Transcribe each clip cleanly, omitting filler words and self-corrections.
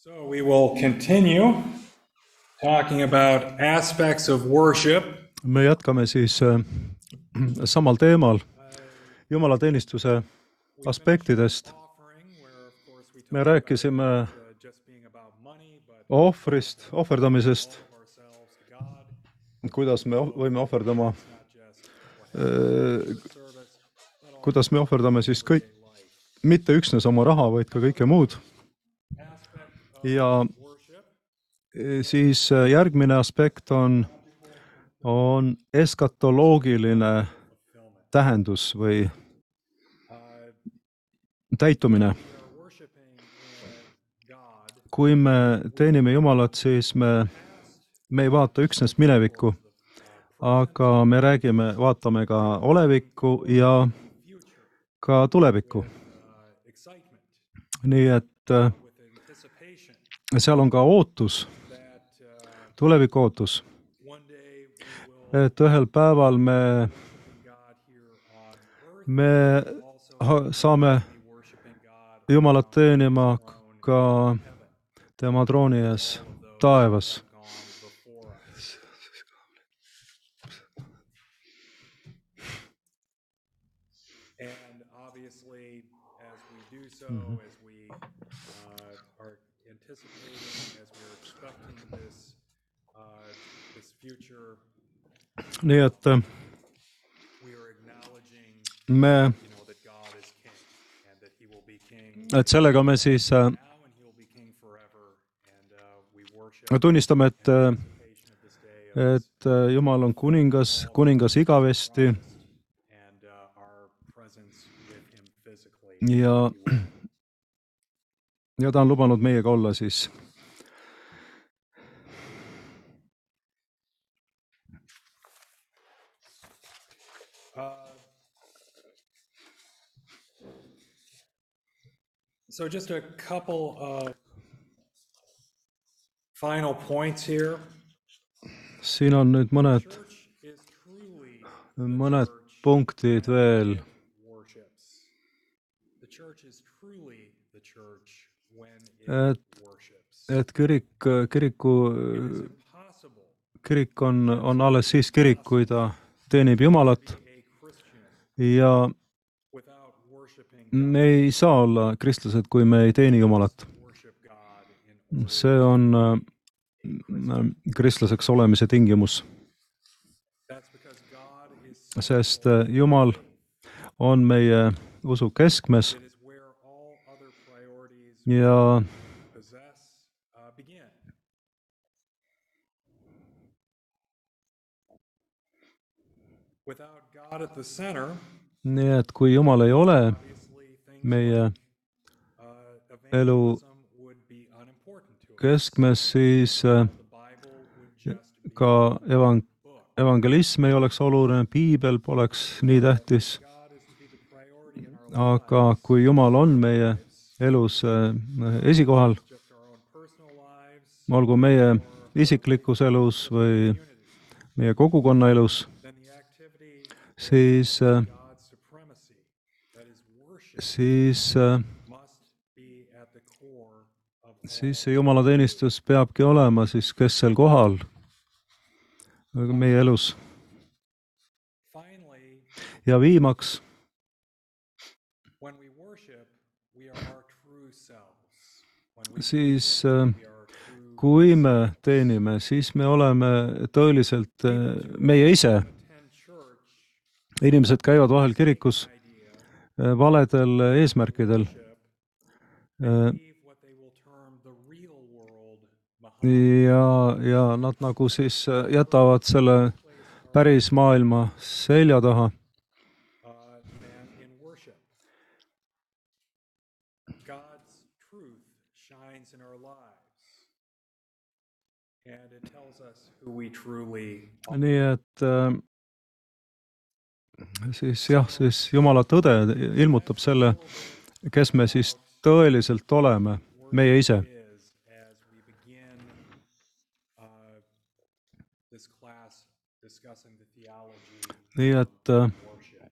So we will continue talking about aspects of worship. Me jätkame siis samal teemal jumalateenistuse aspektidest. Me rääkisime ohvrist, ohverdamisest, kuidas me võime kuidas me ohverdame siis mitte üksnes oma raha, vaid ka kõike muud. Ja siis järgmine aspekt on eskatoloogiline tähendus või täitumine. Kui me teenime Jumalat, siis me ei vaata üksnes minevikku, aga me vaatame ka olevikku ja ka tulevikku. Nii et seal on ka ootus, tuleviku ootus, et ühel päeval me saame Jumalat teenima ka tema trooni ees taevas. Nii et sellega me siis tunnistame, et Jumal on kuningas igavesti ja ta on lubanud meiega olla siis. So just a couple of final points here. Siin on nüüd mõned punktid veel. Et kirik on alles siis kirik, kui ta teenib Jumalat ja me ei saa olla kristlased, kui me ei teeni Jumalat. See on kristlaseks olemise tingimus. Sest Jumal on meie usu keskmes ja nii et kui Jumal ei ole meie elu keskmes, siis ka evangelism ei oleks oluline, piibel poleks nii tähtis. Aga kui Jumal on meie elus esikohal, olgu meie isiklikus elus või meie kogukonna elus, siis see jumalateenistus peabki olema siis kesksel kohal meie elus. Ja viimaks, siis kui me teenime, siis me oleme tõeliselt meie ise. Inimesed käivad vahel kirikus valedel eesmärkidel. Ja nad nagu siis jätavad selle päris maailma selja taha. Nii et siis Jumala tõde ilmutab selle, kes me siis tõeliselt oleme, meie ise. Nii et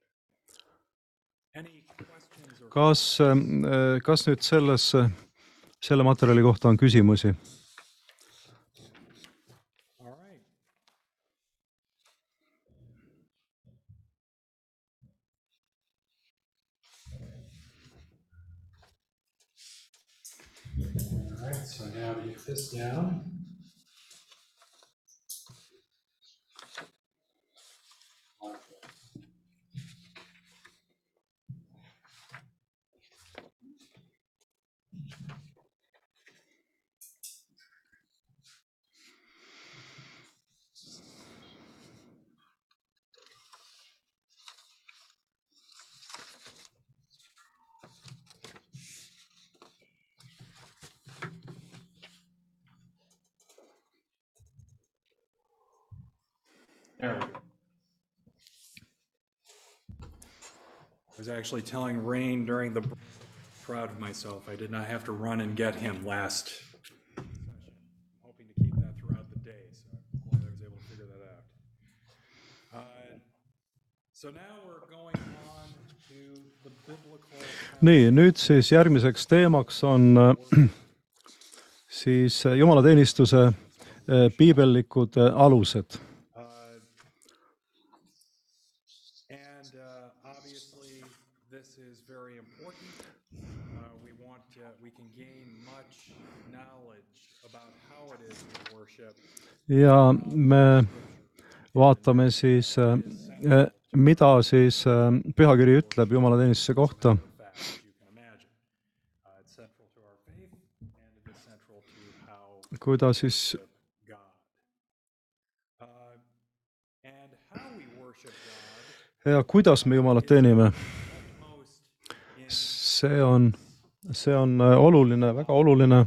kas nüüd selles selle materjali kohta on küsimusi. All right. All right, so now you get this down. There we go. I was actually telling Rain during the break, proud of myself. I did not have to run and get him last session. I'm hoping to keep that throughout the day, so I'm glad I was able to figure that out. So now we're going on to the biblical. Nii, nüüd siis järgmiseks teemaks on siis jumalateenistuse piibellikud alused. Obviously, this is very important. We can gain much knowledge about how it is to worship. Ja me vaatame siis, mida siis pühakiri ütleb jumalateenistuse kohta. Kuida siis ja kuidas me Jumalat teenime? See on oluline, väga oluline.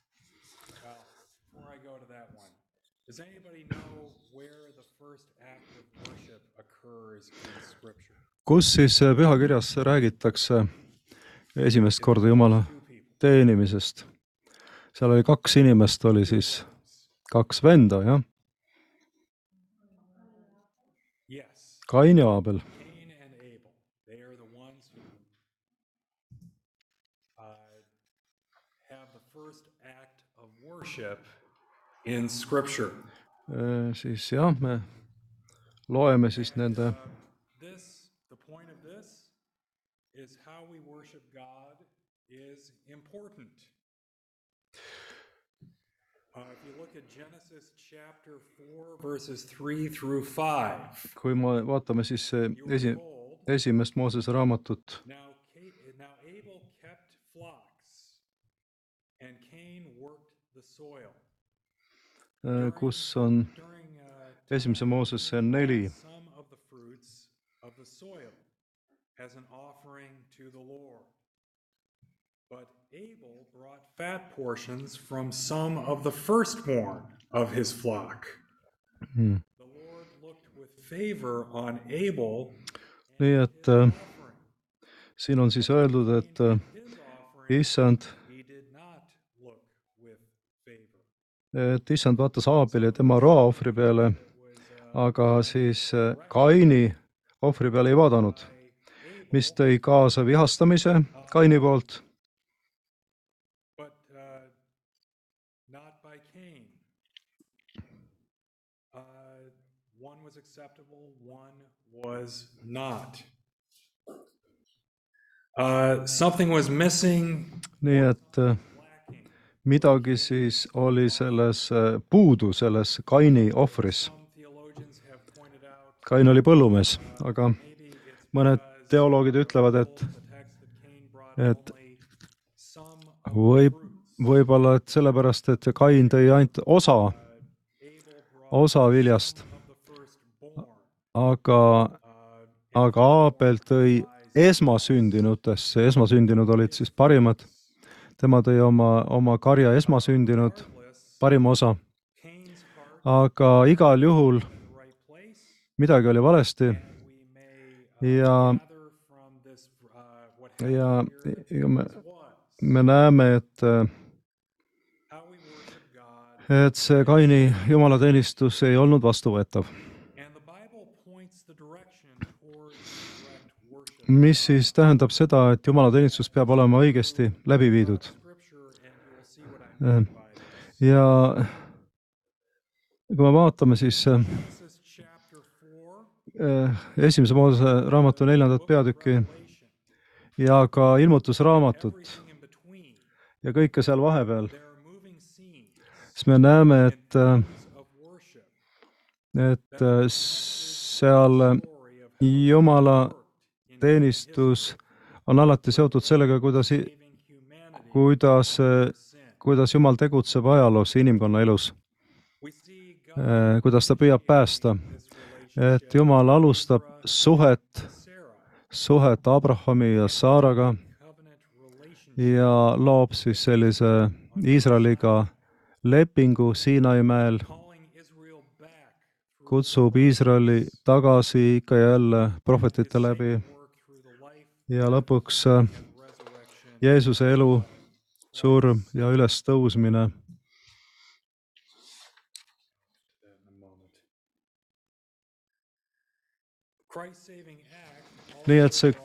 Kus siis pühakirjas räägitakse esimest korda Jumala teenimisest? Seal oli 2 inimest, oli siis 2 venda, jah? Kain ja Aabel. In scripture. Siis jah, me loeme siis nende. The point of this is how we worship God is important. If you look at Genesis chapter 4 verses 3 through 5. Kui me vaatame siis esimest Moosese raamatut. Now Abel kept flocks and Cain worked the soil. Kus on esimese Moosese 4. Some of the fruits of the soil as an offering to the Lord. But Abel brought fat portions from some of the firstborn of his flock. The Lord looked with favor on Abel. Nii et siin on siis öeldud, et Issand vaatas Aabeli ja tema roaohvri peale, aga siis Kaini ohvri peale ei vaadanud, mis tõi kaasa vihastamise Kaini poolt. One was acceptable, one was not. Something was missing. Nii et midagi siis oli selles puudu, selles Kaini ohvris. Kain oli põllumees, aga mõned teoloogid ütlevad, et võib-olla et sellepärast, et Kain tõi ainult osa viljast, aga Aabel tõi esmasündinutesse, esmasündinud olid siis parimad. Tema tõi oma karja esmasündinud, parima osa. Aga igal juhul midagi oli valesti ja me näeme, et see Kaini jumalateenistus ei olnud vastuvõetav. Mis siis tähendab seda, et jumalateenistus peab olema õigesti läbi viidud. ja kui me vaatame siis Genesis chapter 4, esimese Moosese raamatu 4. peatükki ja ka ilmutusraamatut everything in between, ja kõike seal vahepeal, there are moving scenes siis me näeme, of worship. et seal Story of Jumala teenistus on alati seotud sellega, saving humanity kuidas Jumal tegutseb ajaloos inimkonna elus, we see God kuidas ta püüab päästa, this relationship et Jumal alustab suhet Sarah, Abrahami ja Saaraga covenant relationship ja loob siis sellise Iisraeliga lepingu Siinai mäel, calling Israel back through kutsub Iisraeli tagasi ikka ja jälle prohvetite läbi work through the life ja lõpuks and resurrection. Jeesuse elu, surm ja ülestõusmine. Christ's saving act Nii et see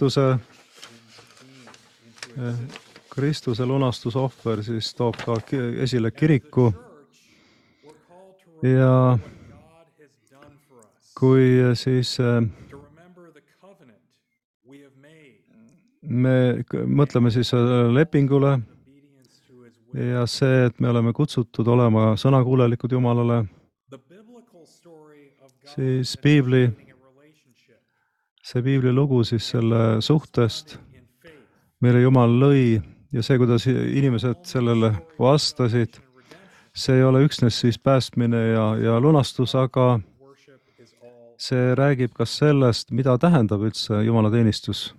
Kristuse lunastusohver siis toob ka esile kiriku we're called to ja what God has done for us, kui siis to remember the covenant we have made, me mõtleme siis lepingule obedience to his will. ja see, et me oleme kutsutud olema sõnakuulelikud Jumalale, The biblical story of God siis piibli, having a relationship see piibli lugu siis selle suhtest, in faith, mille Jumal lõi ja see, kuidas inimesed sellele vastasid, see ei ole üksnes siis päästmine ja lunastus, aga worship is all. see räägib ka sellest, mida tähendab üldse Jumala teenistus.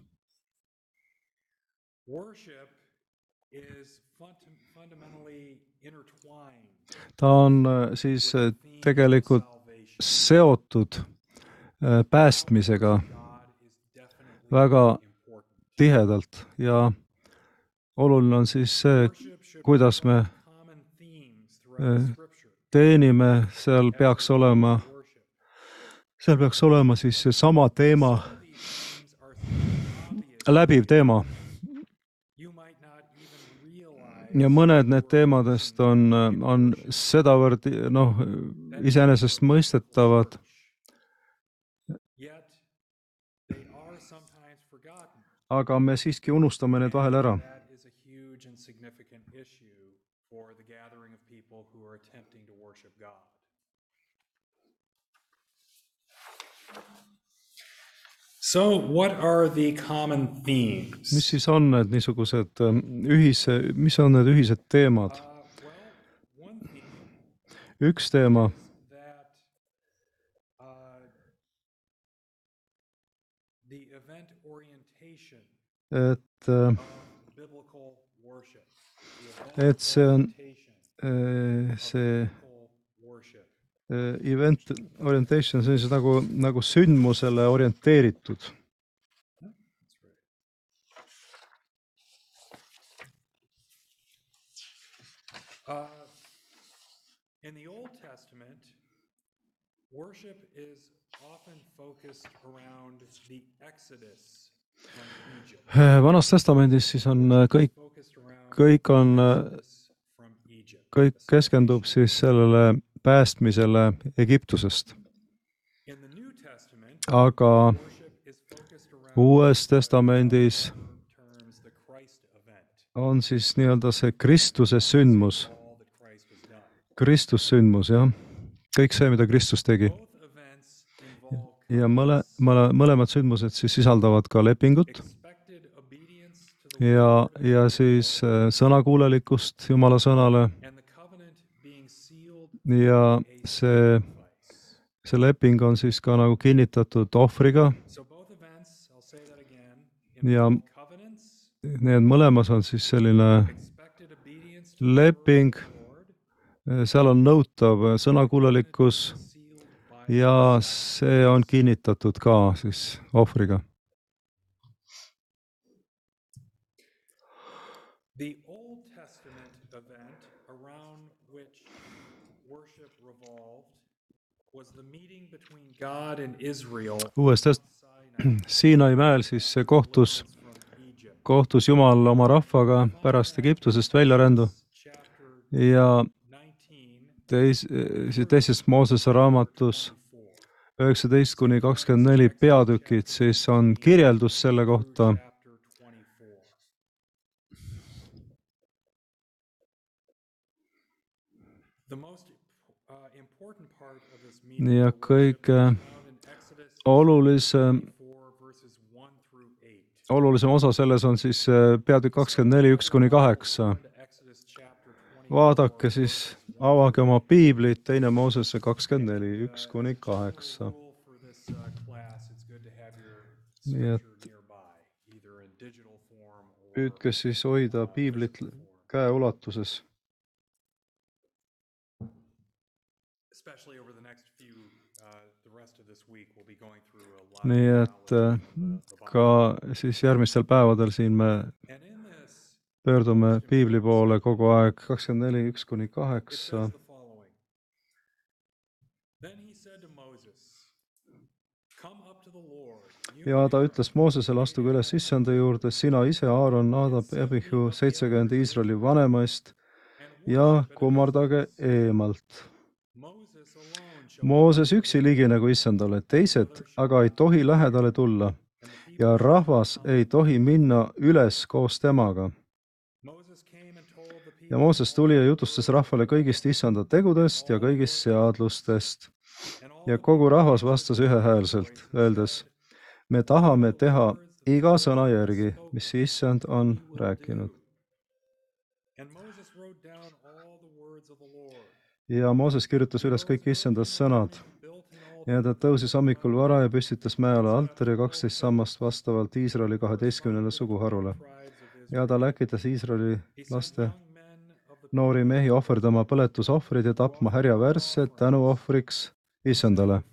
Worship is fundamentally intertwined Ta on siis tegelikult salvation. seotud päästmisega God is definitely väga important. tihedalt ja oluline on siis see, Worship should kuidas me common themes throughout Scripture. teenime, seal peaks olema siis seesama teema, These themes are obvious. läbiv teema You might not even realize ja mõned need teemadest on sedavõrd iseenesestmõistetavad, yet they are sometimes forgotten. aga me siiski unustame need vahel ära. That is a huge and significant issue for the gathering of people who are attempting to worship God. So, what are the common themes? Mis siis on need niisugused mis on need ühised teemad? One theme Üks teema that the event orientation et of biblical worship. The et see on see biblical worship. event orientation, see on siis nagu sündmusele orienteeritud. That's right. In the Old Testament, worship is often focused around the Exodus from Egypt. Vanas Testamendis siis on kõik on, From Egypt. kõik keskendub siis sellele päästmisele Egiptusest. In the New Testament, Aga worship is focused around Uues Testamendis terms the Christ event, on siis nii-öelda see Kristuse sündmus, all that Christ has done. Kristussündmus, jah. Kõik see, mida Kristus tegi. Both events involve Ja mõlemad sündmused siis sisaldavad ka lepingut expected obedience to the ja siis sõnakuulelikkust Jumala sõnale and the covenant being sealed ja see leping on siis ka nagu kinnitatud ohvriga. So both events, I'll say that again, Ja involve covenants, need mõlemas on siis selline expected obedience to leping, the Lord, seal on nõutav sõnakuulelikkus sealed by ja see on kinnitatud ka siis ohvriga. the Old Testament event around which worship revolved was the meeting between God and Israel Uues Sinai Siinai mäel siis kohtus from Egypt. Jumal oma rahvaga pärast Egiptusest väljarändu Chapter ja teises Moosese raamatus 19-24 peatükid, siis on kirjeldus selle kohta. Ja kõige olulisem osa selles on siis peatükk 24, 1-8. Vaadake siis, avage oma piiblit, teine Moosese 24, 1-8. Nii et püüdke siis hoida piiblit käeulatuses. Nii et ka siis järgmistel päevadel siin me pöördume piibli poole kogu aeg 24, 1-8. Ja ta ütles Moosesele, astuge üles issanda juurde, sina ise, Aaron, Naadab, Abihu, 70 Iisraeli vanemaist ja kummardage eemalt. Mooses üksi liginegu issandale, teised aga ei tohi lähedale tulla ja rahvas ei tohi minna üles koos temaga. Ja Mooses tuli ja jutustas rahvale kõigist issanda tegudest ja kõigist seadlustest. Ja kogu rahvas vastas ühehäälselt, öeldes, me tahame teha iga sõna järgi, mis issand on rääkinud. Ja Mooses kirjutas üles kõik issandast sõnad. Ja ta tõusis hommikul vara ja püstitas mäele altari 12 sammast vastavalt Iisraeli 12 suguharule. Ja ta läkitas Iisraeli laste noori mehi ohverdama põletusohvrid ja tapma härjavärssed tänuohvriks issandale.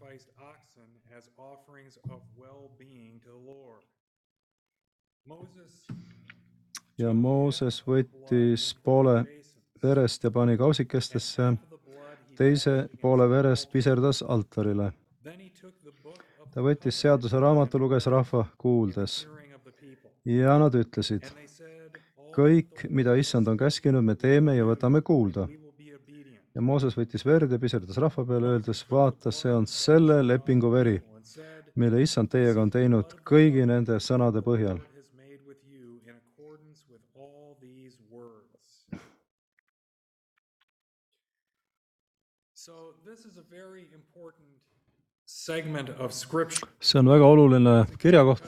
Ja Mooses võttis poole verest ja pani kausikestesse, teise poole verest piserdas altarile. Ta võttis seaduse raamatu, luges rahva kuuldes. Ja nad ütlesid, kõik, mida issand on käskinud, me teeme ja võtame kuulda. Ja Mooses võttis verd ja piserdas rahva peale, öeldes, vaata, see on selle lepingu veri, mille issand teiega on teinud kõigi nende sõnade põhjal. See on väga oluline kirjakoht,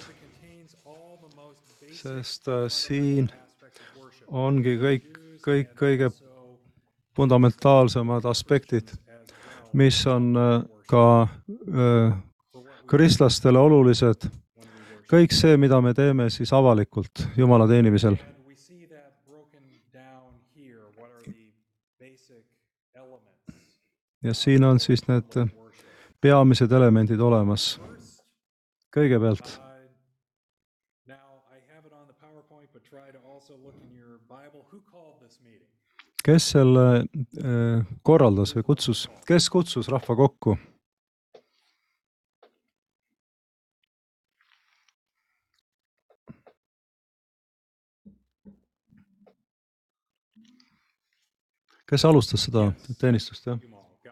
sest siin ongi kõik kõige fundamentaalsemad aspektid, mis on ka kristlastele olulised. Kõik see, mida me teeme siis avalikult Jumala teenimisel. Ja siin on siis need peamised elemendid olemas. Kõigepealt kes selle korraldas või kutsus? Kes kutsus rahva kokku? Kes alustas seda teenistust, jah?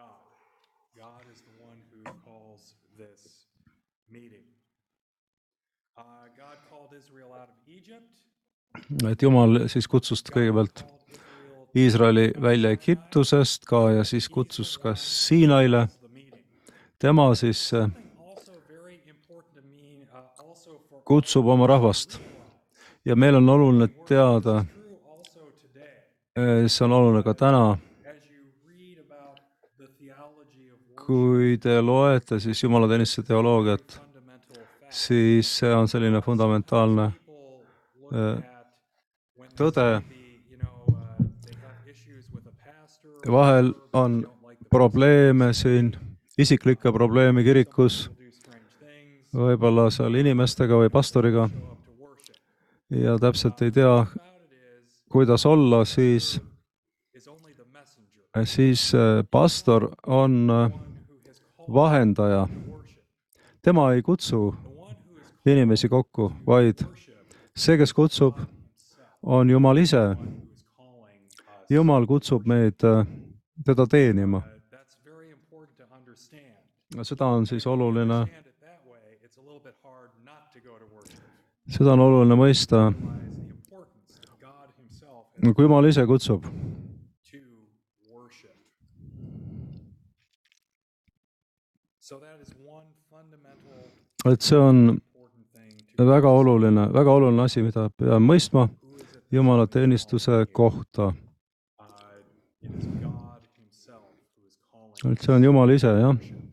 Et Jumal siis kutsus kõigepealt Iisraeli välja Egiptusest ka ja siis kutsus ka Siinaile. Tema siis kutsub oma rahvast. Ja meil on oluline teada, see on oluline ka täna, kui te loete siis jumalateenistuse teoloogiat, siis see on selline fundamentaalne tõde. Vahel on probleeme siin, isiklikke probleeme kirikus, võib-olla seal inimestega või pastoriga ja täpselt ei tea, kuidas olla, siis pastor on vahendaja. Tema ei kutsu inimesi kokku, vaid see, kes kutsub, on Jumal ise. Jumal kutsub meid teda teenima. That's very important to understand. Seda on siis oluline, Understand it that way, it's a little bit hard not to go to worship. seda on oluline mõista, Realize the importance that God himself has kui Jumal ise kutsub. to worship. So that is one fundamental Et see on important thing to väga oluline asi, mida peame mõistma who is it Jumala teenistuse kohta. It is God himself who is calling. Et see on Jumal ise, jah.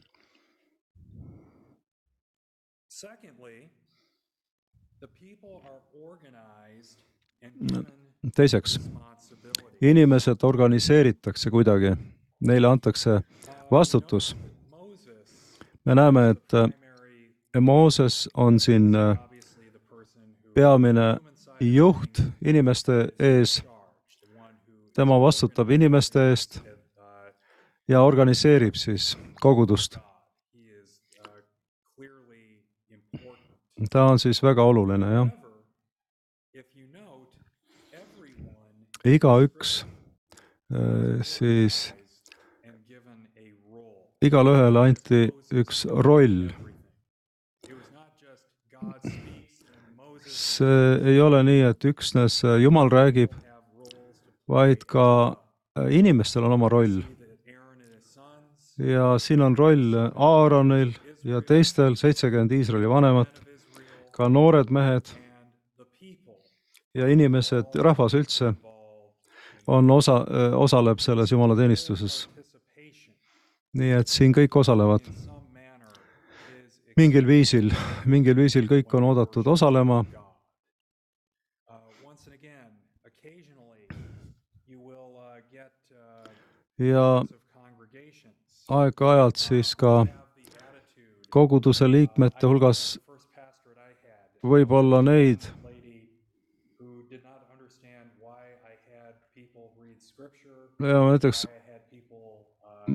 Secondly, the people are organized and given Teiseks, responsibility. inimesed organiseeritakse kuidagi, neile antakse vastutus. Moses, Me näeme, et primary, Mooses on siin obviously the person who peamine human side juht inimeste ees, charge, the one who tema vastutab inimeste eest ja organiseerib siis kogudust. God. He is clearly important. Ta on siis väga oluline, jah. However, if you note, everyone Igaüks siis, and given a role. igalühele anti üks roll. It was not just God speaks and Moses See ei ole nii, et üksnes Jumal räägib, have roles to vaid ka inimestel on oma roll. see that Aaron and his sons Ja siin on roll Aaronil ja teistel 70 Iisraeli vanemat, of Israel ka noored mehed and the people ja inimesed, rahvas üldse involved on osaleb selles Jumala teenistuses. participation Nii et siin kõik osalevad in some manner is mingil viisil kõik on oodatud osalema. God. Once and again, occasionally you will get Ja of congregations aeg-ajalt siis ka have the attitude. koguduse liikmete hulgas First pastorate I had, võib olla neid, lady who did not understand why I had people read scripture, ja näiteks why I had people,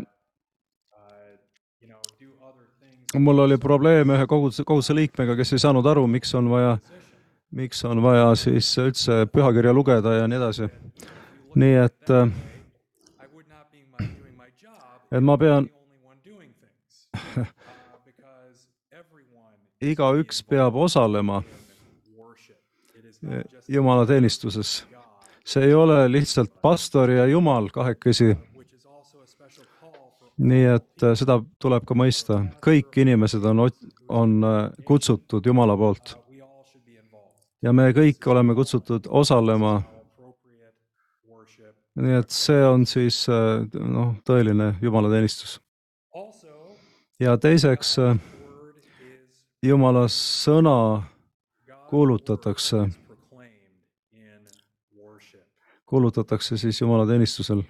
do other things. mul oli probleeme ühe koguduse liikmega, kes ei saanud aru, miks on vaja siis üldse pühakirja lugeda ja nii edasi. Nii et I would not be doing my job et ma pean, the only one doing things. Because everyone igaüks peab osalema worship. It is not just Jumala teenistuses. God, See ei ole lihtsalt pastor ja Jumal kahekesi, which is also a special call for nii et seda tuleb ka mõista. Kõik inimesed on kutsutud Jumala poolt we all should be involved. ja me kõik oleme kutsutud osalema. Appropriate worship. Nii et see on siis tõeline Jumala teenistus. Also, Ja teiseks, word is Jumala sõna God kuulutatakse, is proclaimed in worship. kuulutatakse siis Jumala teenistusel.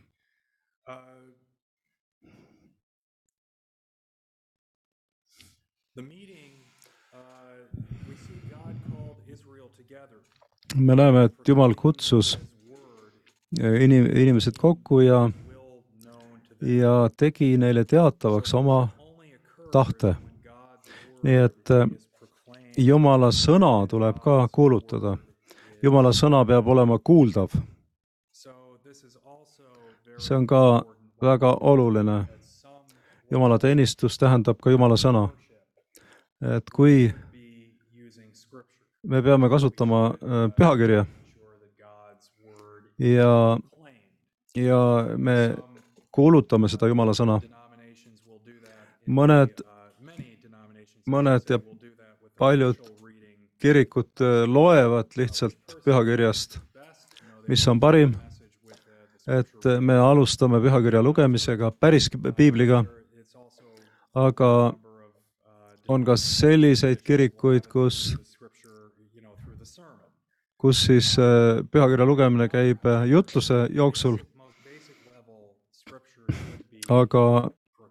The meeting, we see God called Israel together. Me näeme, et Jumal kutsus His word inimesed kokku ja will known to them. tegi neile teatavaks oma Only occurs tahte. when God's word Nii et is proclaimed. Jumala sõna tuleb ka kuulutada. Jumala sõna peab olema kuuldav. So this is also very See on ka väga oluline. that some Jumala teenistus tähendab ka Jumala sõna. worship Et kui be using scripture. me peame kasutama pühakirja Sure that God's word ja, is proclaimed. ja me kuulutame seda Jumala sõna. Denominations will do that. in Mõned, the, many denominations mõned ja will do that with paljud official reading. kirikud loevad lihtsalt pühakirjast, Best, mis on parim, message with the et me alustame pühakirja lugemisega, päris piibliga, it's also aga number of on ka selliseid kirikuid, kus the scripture, through the sermon. siis pühakirja lugemine käib jutluse jooksul, Most basic level scripture should be aga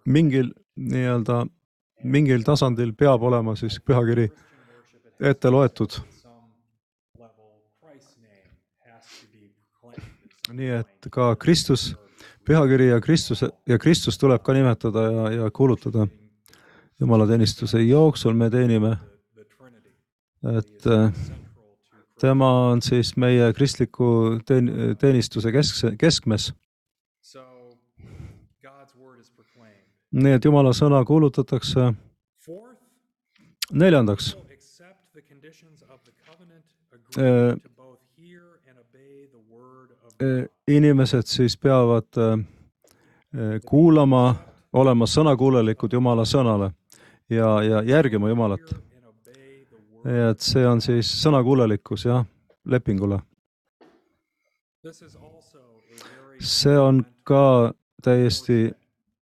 mingil tasandil peab olema siis pühakiri Christian worship. It has ette loetud. some level. Christ's name has to be proclaimed. in some Nii et ka Kristus, pühakiri ja Kristus tuleb ka nimetada ja kuulutada. Jumala teenistuse jooksul me teenime, the Trinity. et Central to tema on siis meie kristliku teenistuse keskmes. So God's word is proclaimed. Nii et Jumala sõna kuulutatakse. Fourth, Neljandaks, people accept the conditions of the covenant, agreeing to both hear and obey the word of God. inimesed siis peavad kuulama, olema sõnakuulelikud Jumala sõnale ja järgima Jumalat. And obey the word. Et see on siis sõnakuulelikkus, jah, lepingule. This is also a very See on ka täiesti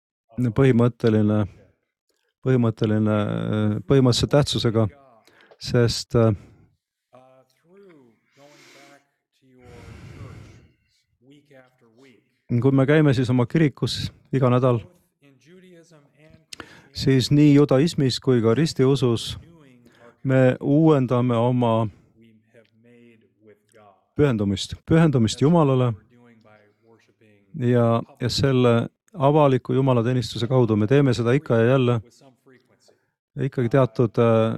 põhimõttelise tähtsusega, God. sest Through going back to your church week after week, kui me käime siis oma kirikus iga nädal, both in Judaism and Christianity, siis nii judaismis kui ka ristiusus renewing our me uuendame oma we have made with God. pühendumist Jumalale We're doing by worshiping ja selle avaliku Jumalateenistuse kaudu me teeme seda ikka ja jälle, with some frequency. ikkagi teatud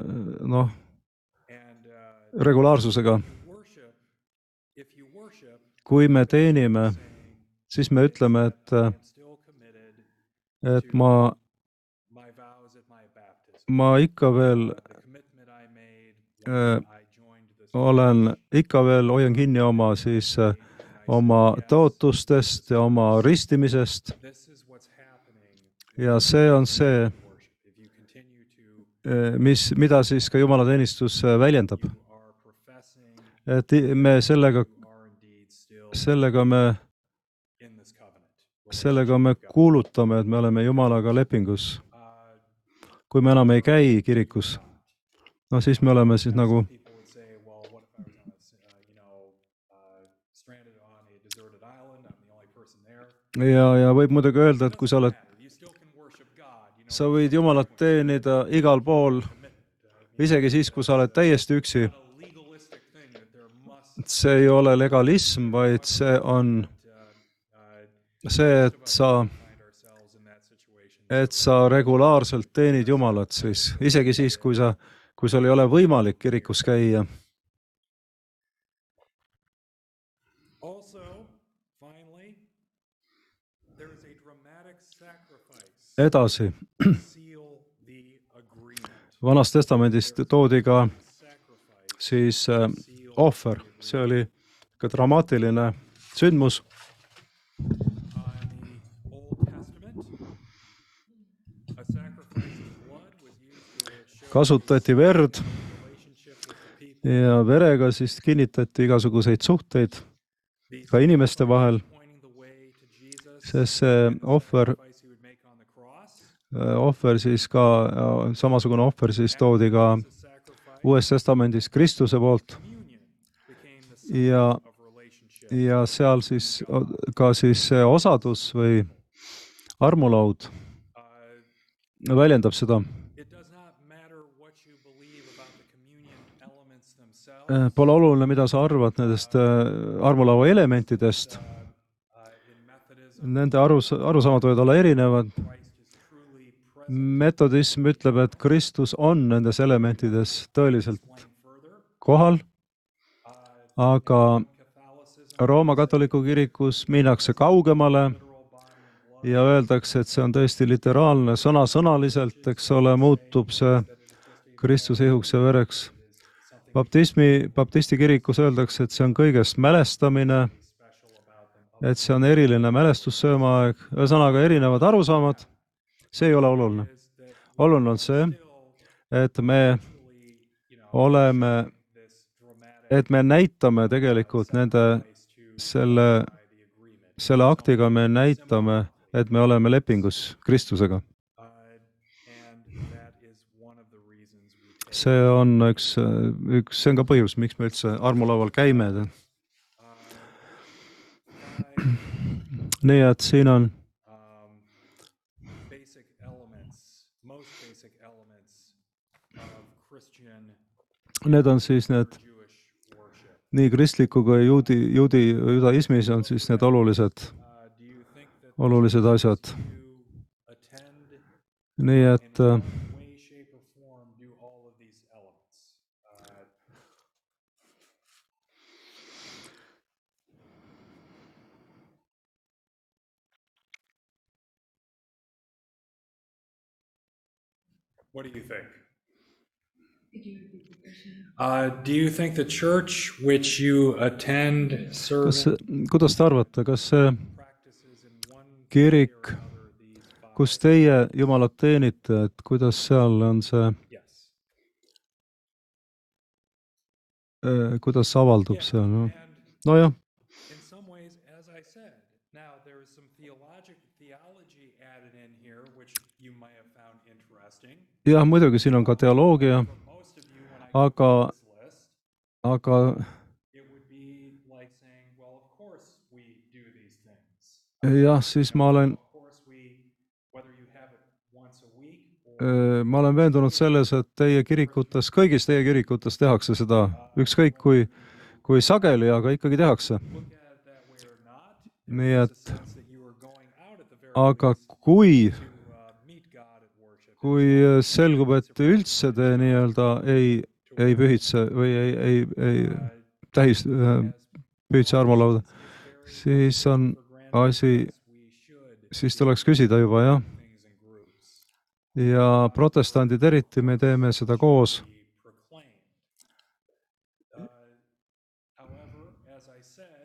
And regulaarsusega. if you worship, Kui me teenime, saying, siis me ütleme, et, I am still committed et ma my vows at my baptism. ikka veel The commitment I made when I joined this hoian kinni oma siis oma tõotustest ja oma ristimisest This is what's happening ja see on see, in worship. If you continue to mida siis ka Jumalateenistus väljendab. you are professing Et me you are indeed still in this covenant. sellega me kuulutame, et me oleme Jumalaga lepingus. Kui me enam ei käi kirikus, no siis me oleme siis nagu People would say, well, what if I was stranded on a deserted island? I'm the only person there. ja võib muidugi öelda, et kui sa oled, You still can worship God. You know, sa võid Jumalat teenida igal pool, isegi siis, kui sa oled täiesti üksi. a legalistic thing that there must See ei ole legalism, vaid see on see, et sa find ourselves in that situation. regulaarselt teenid Jumalat siis, isegi siis, kui sul ei ole võimalik kirikus käia. Also, finally, there is a dramatic sacrifice Edasi, to seal the agreement. Vanas Testamendis toodi ka Sacrifice siis ohver, see oli ka dramaatiline sündmus. in the Old Testament. A sacrifice of blood was used to show Kasutati verd relationship with the people. ja verega siis kinnitati igasuguseid suhteid These ka inimeste vahel, pointing the way to Jesus. sest see ohver Sacrifice he would make on the cross. ohver siis ka, samasugune ohver siis toodi ka The sacrifice Uues Testamendis Kristuse poolt communion became the sign ja of relationship. seal siis ka siis see osadus või armulaud väljendab seda. It does not matter what you believe about the communion elements themselves. Pole oluline, mida sa arvad nendest armulaua elementidest. In Methodism, Nende arusaamad võivad olla erinevad. Christ is truly present. Metodism ütleb, et Kristus on nendes elementides tõeliselt Further, kohal, aga Catholicism, Rooma katoliku kirikus minnakse kaugemale literal body and blood, ja öeldakse, et see on tõesti literaalne, sõnasõnaliselt, eks ole, muutub see Kristuse ihuks ja vereks. Baptisti kirikus öeldakse, et see on kõigest mälestamine, et see on eriline mälestussöömaaeg, ühesõnaga erinevad arusaamad, see ei ole oluline. Oluline on see, et me oleme, et me näitame tegelikult selle aktiga me näitame, et me oleme lepingus Kristusega. and that is one of the reasons we take. See on see on ka põhjus, miks me üldse armulaual käime. Nii et siin on Basic elements, most basic elements of Christian need on siis need Jewish worship. nii kristliku kui judaismis on siis need olulised Do you think that asjad. you attend Nii et in one way, shape, or form do all of these elements? What do you think? Do you think the church which you attend serves kuidas te arvate, kas see kirik, kus teie Jumalat teenite, et kuidas seal on see, Yes. kuidas see avaldub seal? No? And Nojah, in some ways, as I said, now there is some theology added in here, which you might have found interesting. jah, muidugi siin on ka teoloogia, For most of you, when I go aga, through this list, aga it would be like saying, well, of course we do these things. jah, siis Of course we, whether you have it once a week or ma olen veendunud selles, et teie kirikutes, kõigis teie kirikutes tehakse seda, ükskõik kui sageli, aga ikkagi tehakse. look at it that way or not, Nii there's a et, sense that you are going out at the very aga least kui, to meet God at worship, kui selgub, et üldse te nii-öelda ei pühitse või ei tähis, pühitse armulauda, siis on asi, we should siis tuleks küsida juba, jah. things in groups Ja protestandid eriti, me teeme seda koos. be proclaimed. However, as I said,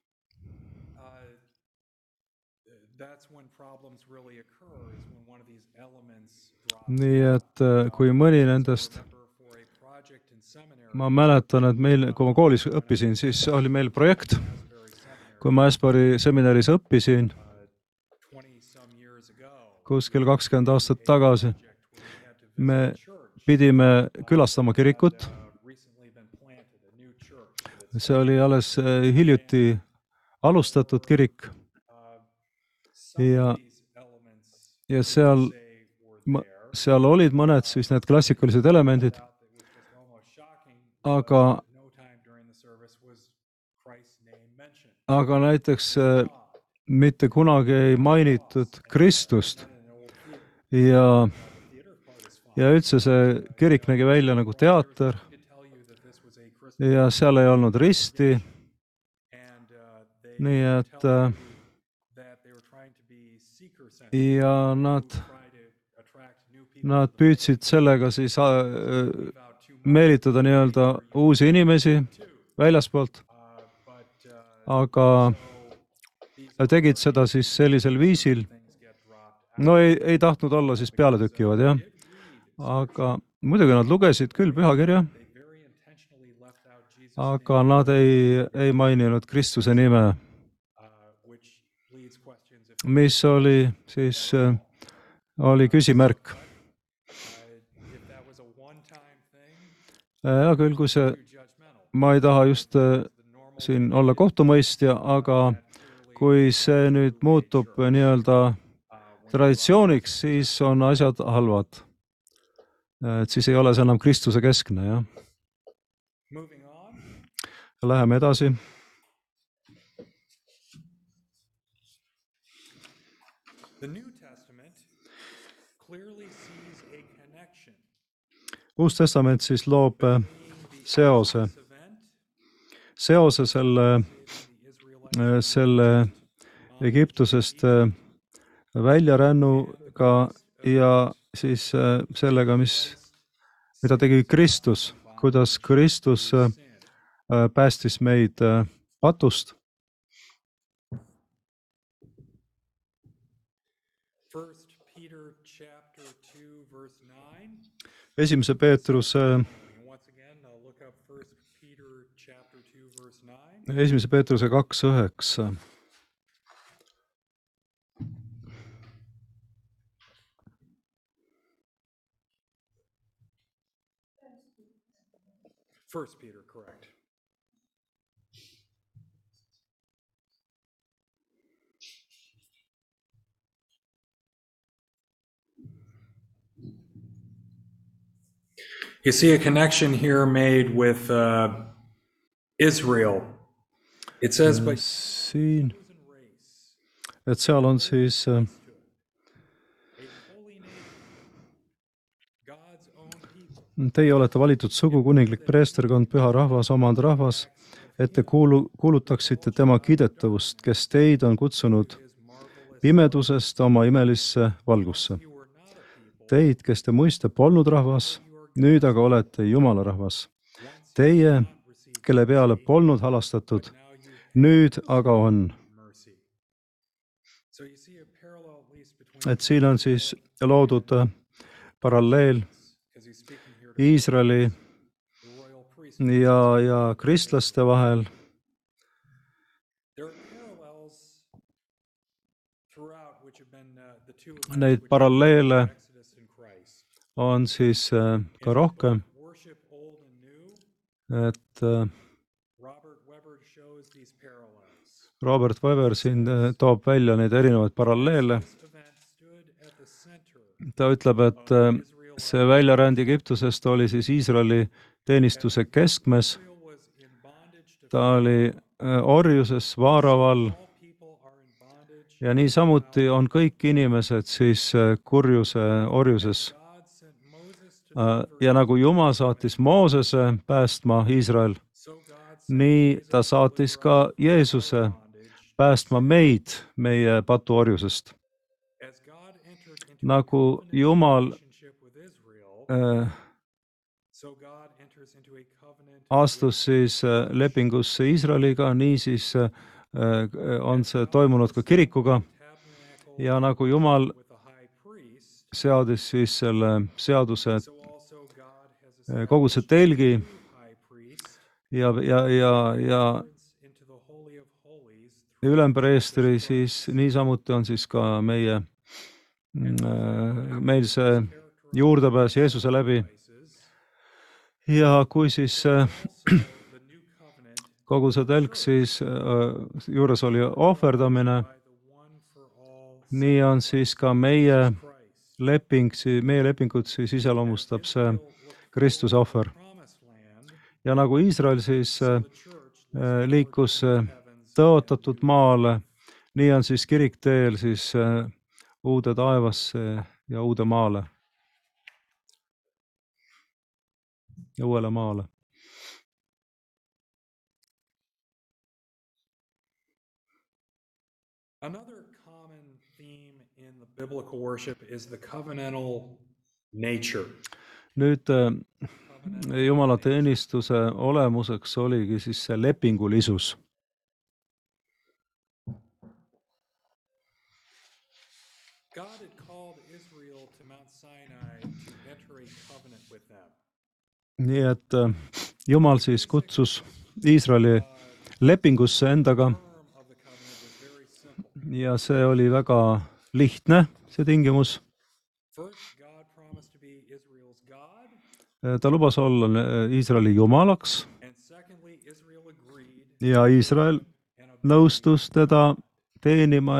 that's when problems really occur, is when one of these elements drops. Nii et kui mõni nendest, Remember, for a project in seminary, ma mäletan, et meil, kui ma koolis õppisin, siis oli meil projekt, Asbury Seminary, kui ma Asbury seminaris õppisin 20-some years ago, kuskil 20 aastat tagasi, project where we had to visit me a church pidime külastama kirikut. recently been planted, a new church. that See oli alles hiljuti alustatud kirik some ja, of these elements ja seal, say were there. seal olid mõned siis need klassikalised elemendid, Out that which was almost shocking, aga, no time during the service was Christ's name mentioned. aga näiteks mitte kunagi ei mainitud Kristust ja, Theater part is fine. ja üldse see kirik nägi välja nagu teater To tell you that this was a Christian, ja seal ei olnud risti, and they nii et tell you that they were trying to be seeker-sensitive, ja nad, try to attract new people nad püüdsid sellega siis without too much. meelitada nii-öelda uusi inimesi väljaspoolt, But aga these tegid seda siis sellisel viisil, things get dropped out. no ei tahtnud olla siis pealetükkivad, jah. Aga muidugi nad lugesid küll pühakirja, They very intentionally left out Jesus' aga nad ei maininud Kristuse nime, which leads questions if mis oli siis, oli küsimärk. that was a one-time thing, Hea küll, kui see, too judgmental. ma ei taha just The normal siin olla kohtumõistja, aga kui see nüüd muutub nii-öelda traditsiooniks, siis on asjad halvad. Et siis ei ole see enam Kristuse keskne, jah. moving on. Läheme edasi. The New Testament clearly sees a connection Uus testament siis loob between the seose, event seose the Israelites selle Egiptusest väljarännuga ja siis sellega, mida tegi Kristus, kuidas Kristus päästis meid patust. First Peter chapter 2 verse 9. Esimese Peetruse, And once again, look up First Peter chapter 2 verse 9. esimese Peetruse 2:9. First Peter, correct. You see a connection here made with Israel. It says, but Siin, chosen race, et seal on siis a holy nation, God's own people, teie olete valitud sugu, kuninglik preesterkond, püha rahvas, omand rahvas, et te kuulutaksite tema kiidetavust, kes teid on kutsunud his marvelous. pimedusest oma imelisse valgusse. You were not a people teid, kes te muiste polnud rahvas, nüüd aga olete Jumala rahvas. Teie, kelle peale polnud halastatud, nüüd aga on. Et siin on siis loodud paralleel Iisraeli ja kristlaste vahel. Neid paralleele on siis ka rohkem, et Robert Weber siin toob välja neid erinevaid paralleele. Ta ütleb, et see väljaränd Egiptusest oli siis Iisraeli teenistuse keskmes. Ta oli orjuses, vaaraval ja niisamuti on kõik inimesed siis kurjuse orjuses. Ja nagu Jumal saatis Moosese päästma Iisrael, nii ta saatis ka Jeesuse päästma meid meie patuorjusest. Nagu Jumal astus siis lepingusse Iisraeliga, nii siis on see toimunud ka kirikuga. Ja nagu Jumal seadis siis selle seaduse koguduse telgi ja ülempreestri, siis niisamuti on siis ka meil see juurdepääs Jeesuse läbi. Ja kui siis kogu see telk, siis juures oli ohverdamine, nii on siis ka meie lepingut siis iseloomustab see Kristuse ohver. Ja nagu Iisrael siis liikus tõotatud maale, nii on siis kirik teel siis uude taevasse ja uude maale. Ja uuele maale. Another common theme in the biblical worship is the covenantal nature. Nüüd Jumala teenistuse olemuseks oligi siis see lepingulisus. God had called Israel to Mount Sinai to enter a covenant with them. Nii et Jumal siis kutsus Iisraeli lepingusse endaga ja see oli väga lihtne, see tingimus. Ta lubas olla Iisraeli jumalaks ja Iisrael nõustus teda teenima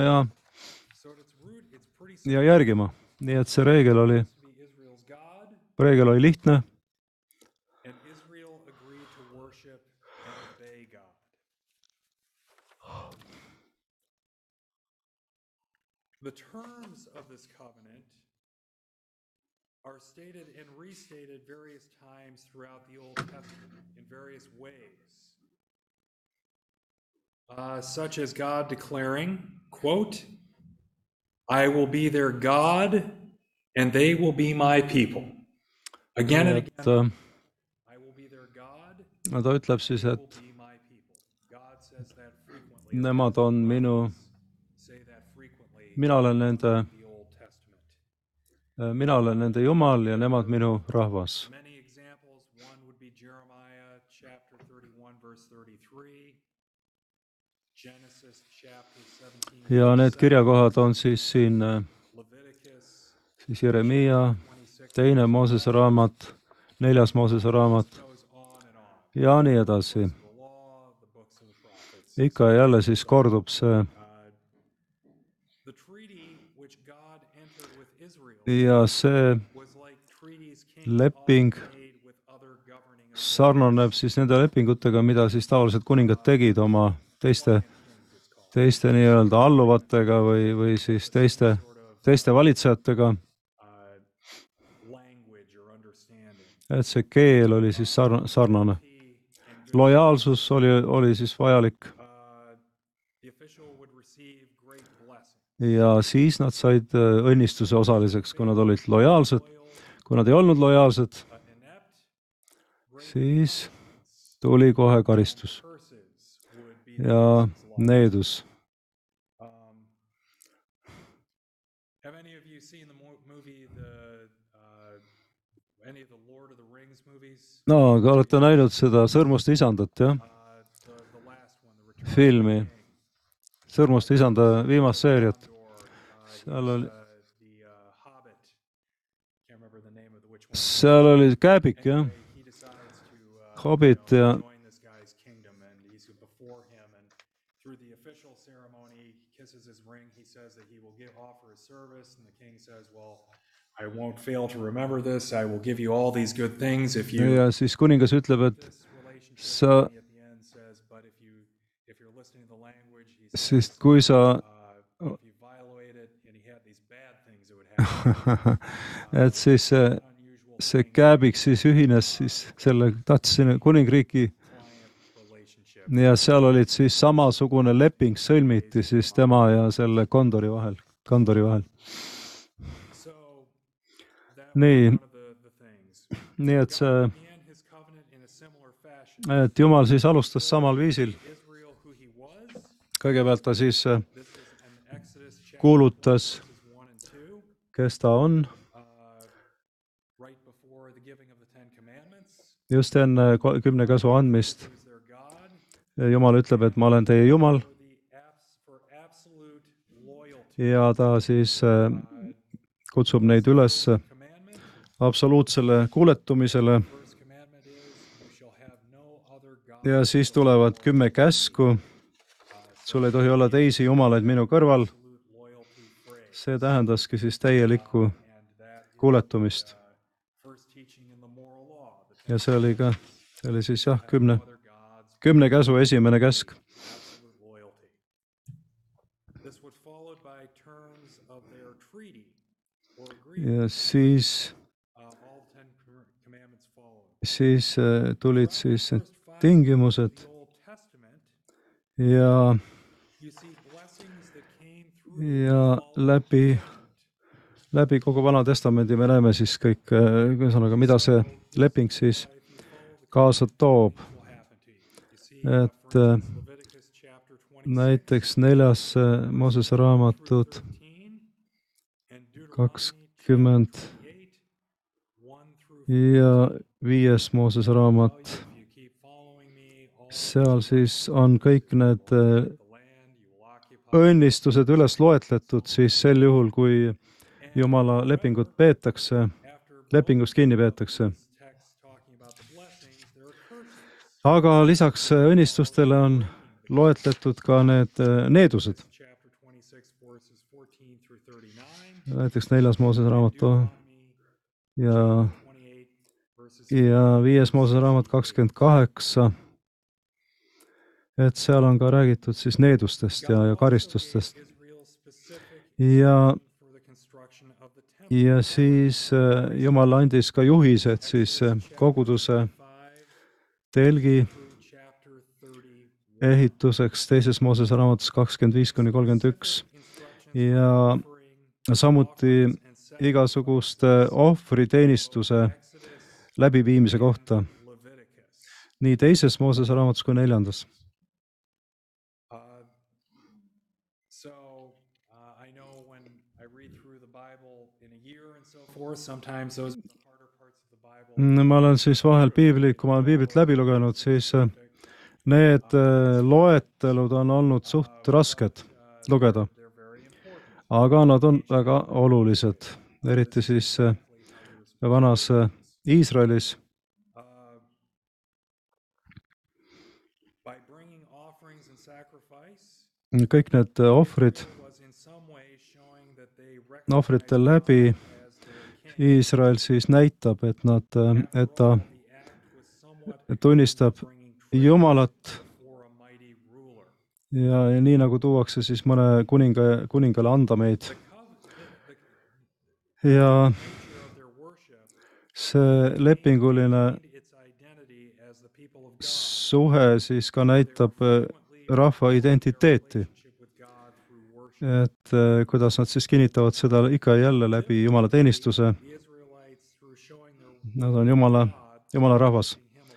ja järgima. Nii et see reegel oli lihtne. The terms of this covenant are stated and restated various times throughout the Old Testament in various ways, such as God declaring, quote, I will be their God and they will be my people. Again and again, I will be their God, ta ütleb siis, et will be my people. God says that frequently. Nemad on minu, mina olen nende Jumal ja nemad minu rahvas. Ja need kirjakohad on siis siin siis Jeremiia, 2. Moosese raamat, 4. Moosese raamat ja nii edasi. Ikka ja jälle siis kordub see. Ja see leping sarnaneb siis nende lepingutega, mida siis tavaliselt kuningad tegid oma teiste nii-öelda alluvatega või siis teiste valitsejatega. Et see keel oli siis sarnane. Lojaalsus oli siis vajalik. ja siis nad said õnnistuse osaliseks, kui nad olid lojaalsed. Kui nad ei olnud lojaalsed, siis tuli kohe karistus ja needus. Have any of you seen the movie, any of the Lord of the Rings movies? No, aga olete näinud seda Sõrmuste isandat, jah? The last one, The Return of the Filmi. King. Sõrmuste isanda viimast seeriat. Seal oli, The Hobbit. Can't remember the name of which one. seal oli Kääbik, jah? He decides to Hobbit ja join this guy's kingdom, and he's before him, and through the official ceremony, he kisses his ring. He says that he will offer his service, and the king says, "Well, I won't fail to remember this. I will give you all these good things if you." ja siis kuningas ütleb, et This relationship, sa, and he at the end says, "But if you're listening to the language, he says, sest kui sa, if you violate it," and he had these bad things that would happen. et siis Unusual see Kääbik siis ühines siis selle, tahtis sinna kuningriiki client relationship. ja seal olid siis samasugune leping sõlmiti siis tema ja selle kondori vahel. So that Nii. was one of the things. Nii et see, God began his covenant in a similar fashion. et Jumal siis alustas samal viisil. Israel, who he was. Kõigepealt ta siis This is in Exodus chapter kuulutas, 1 and 2, kes ta on, right before the giving of the Ten Commandments. just enne 10 käsu andmist. Who's their God? Jumal ütleb, et ma olen teie Jumal For absolute loyalty. ja ta siis kutsub neid üles Commandment. absoluutsele kuuletumisele First commandment is, "You shall have no other God." ja siis tulevad 10 käsku. Sul ei tohi olla teisi jumalaid minu kõrval. Absolute loyalty phrase. See tähendaski siis täielikku And that kuuletumist. first teaching in the moral law. Ja see oli siis jah, Other gods, 10 käsu esimene käsk. absolute loyalty. This was followed by terms of their treaty or agreement. Ja siis All 10 commandments followed. tulid siis need tingimused The Old Testament, ja, you see blessings that came through ja läbi kogu Vana Testamendi me näeme siis kõik, ühesõnaga, mida see leping siis kaasa toob. will happen to you. You see, Et for instance, Leviticus chapter 26, näiteks 4. Moosese raamatud 13, and Deuteronomy 20 8, 1 through ja 5. Moosese raamat. if you keep following me, all Seal siis on kõik need the land you will occupy. õnnistused üles loetletud siis sel juhul, kui Jumala lepingut peetakse, After lepingust kinni peetakse. this text talking about the blessings, there are curses. Aga lisaks õnnistustele on loetletud ka need needused. Chapter 26, verses 14 through 39. Näiteks 4. Moosese raamat Deuteronomy ja 28, verses 5. Moosese raamat 28. Et seal on ka räägitud siis needustest ja karistustest. Israel specific Ja, for the construction of the temple. ja siis Jumal andis ka juhised siis koguduse 5 telgi through chapter 30. ehituseks 2. Moosese raamatus 25-31 ja samuti igasuguste ohvriteenistuse läbiviimise kohta Leviticus. nii 2. Moosese raamatus kui 4. So I know when I read through the Bible in a year and so forth, sometimes those are the harder parts of the Bible. Ma olen siis vahel kui ma olen piiblit läbi lugenud, siis need loetelud on olnud suht rasked lugeda, They're very important. aga nad on väga olulised, eriti siis vanas Iisraelis. By bringing offerings and sacrifice, Kõik need ohvrid, was in some way showing that they ohvrite läbi as their king. Iisrael siis näitab, et ta The act was somewhat tunnistab bringing Jumalat for a mighty ruler. ja nii nagu tuuakse siis mõne kuningale andameid. The nature Ja of their worship see lepinguline its identity as the people of God. suhe siis ka näitab rahva identiteeti. Relationship with God through worship. et kuidas nad siis kinnitavad seda ikka ja jälle läbi Jumala teenistuse. Nad on Jumala rahvas.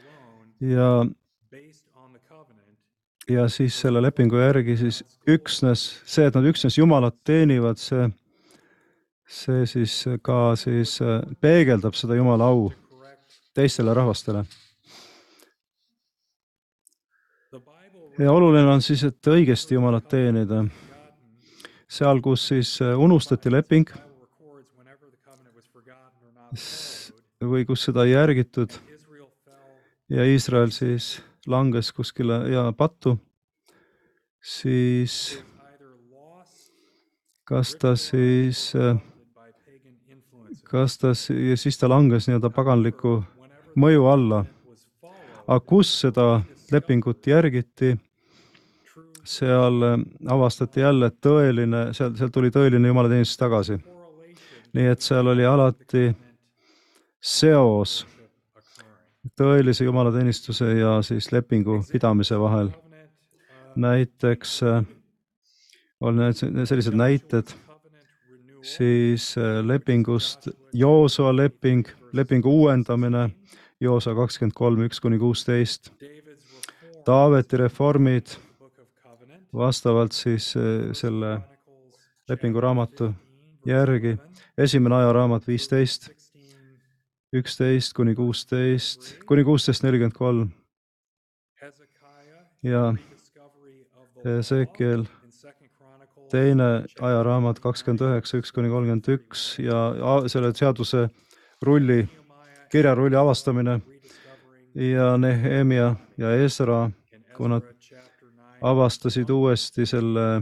Ja siis selle lepingu järgi siis üksnes see, et nad üksnes Jumalat teenivad, see siis ka siis peegeldab seda Jumala au teistele rahvastele. Ja oluline on siis, et õigesti Jumalat teenida. Seal, kus siis unustati leping või kus seda ei järgitud ja Iisrael siis langes kuskile pattu, siis siis ta langes nii-öelda paganliku mõju alla. Aga kus seda lepingut järgiti, seal avastati jälle seal tuli tõeline jumalateenistus tagasi. Nii et seal oli alati seos tõelise jumalateenistuse ja siis lepingu pidamise vahel. Näiteks on sellised näited siis lepingust Joosua lepingu uuendamine, Joosua 23:1-16, Taaveti reformid vastavalt siis selle lepinguraamatu järgi, esimene ajaraamat 15, 11-16, kuni 16:43 ja Ezekiel teine ajaraamat 29:1-31 ja selle seaduse kirjarulli avastamine ja Nehemia ja Esra, kui nad avastasid uuesti selle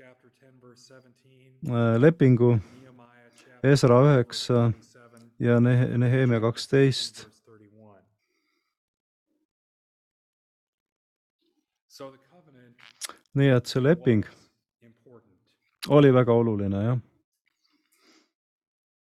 lepingu, Esra 9 ja Nehemia 12. Nii et see leping oli väga oluline, jah.